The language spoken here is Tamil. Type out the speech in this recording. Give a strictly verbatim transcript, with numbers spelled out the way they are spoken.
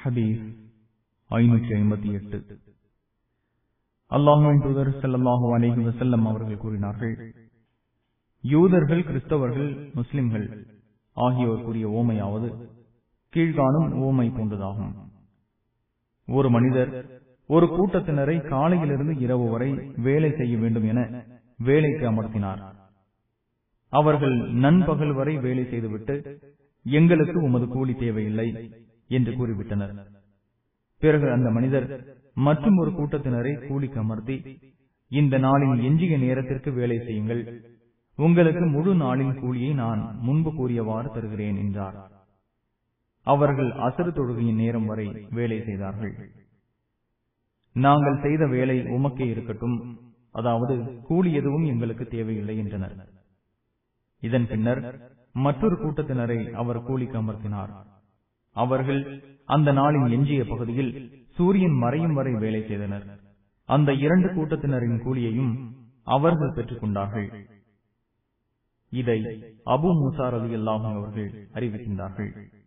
ஹதீஸ் ஐநூற்றி ஐம்பத்தி எட்டு. அல்லாஹ்வின் தூதர் ஸல்லல்லாஹு அலைஹி வஸல்லம் அவர்கள் கூறினார்கள், யூதர்கள், கிறிஸ்தவர்கள், முஸ்லிம்கள் ஆகியோர் கூறிய ஓமையாவது கீழ்காணும் ஓமை போன்றதாகும். ஒரு மனிதர் ஒரு கூட்டத்தினரை காலையிலிருந்து இரவு வரை வேலை செய்ய வேண்டும் என வேலைக்கு அமர்த்தினார். அவர்கள் நண்பகல் வரை வேலை செய்துவிட்டு, எங்களுக்கு உமது கூலி தேவையில்லை என்று கூறிவிட்டனர். பிறகு அந்த மனிதர் மற்றும் ஒரு கூட்டத்தினரை கூலிக்கு அமர்த்தி, இந்த நாளின் எஞ்சிய நேரத்திற்கு வேலை செய்யுங்கள், உங்களுக்கு முழு நாளின் கூலியை நான் முன்பு கூறியவாறு தருகிறேன் என்றார். அவர்கள் அசர் தொழுகையின் நேரம் வரை வேலை செய்தார்கள். நாங்கள் செய்த வேலை உமக்கே இருக்கட்டும், அதாவது கூலி எதுவும் எங்களுக்கு தேவையில்லை என்றனர். இதன் பின்னர் மற்றொரு கூட்டத்தினரை அவர் கூலிக்கு அமர்த்தினார். அவர்கள் அந்த நாளின் எஞ்சிய பகுதியில் சூரியன் மறையும் வரை வேலை செய்தனர். அந்த இரண்டு கூட்டத்தினரின் கூலியையும் அவர்கள் பெற்றுக் கொண்டார்கள். இதை அபூ மூஸா ரலியல்லாஹு அன்ஹு அவர்கள் அறிவிக்கின்றார்கள்.